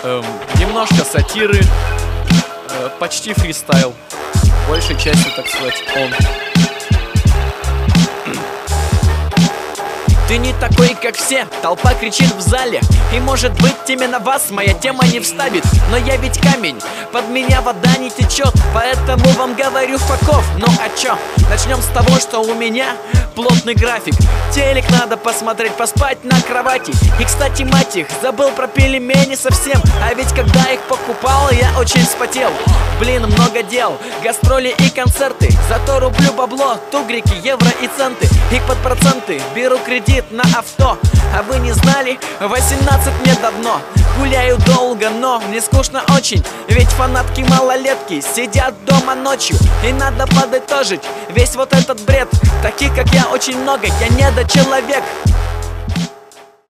Немножко сатиры, почти фристайл. Большей частью, так сказать, он. Ты не такой, как все, толпа кричит в зале. И может быть именно вас моя тема не вставит. Но я ведь камень, под меня вода не течет. Поэтому вам говорю факов. Ну а чё? Начнем с того, что у меня плотный график. Телек надо посмотреть, поспать на кровати. И кстати, мать их, забыл про пельмени совсем. А ведь когда их покупал, я очень вспотел. Блин, много дел, гастроли и концерты. Зато рублю бабло, тугрики, евро и центы. И под проценты беру кредит на авто. А вы не знали? 18 мне давно. Гуляю долго, но мне скучно очень. Ведь фанатки малолетки сидят дома ночью. И надо подытожить весь вот этот бред. Таких как я очень много, я недочеловек.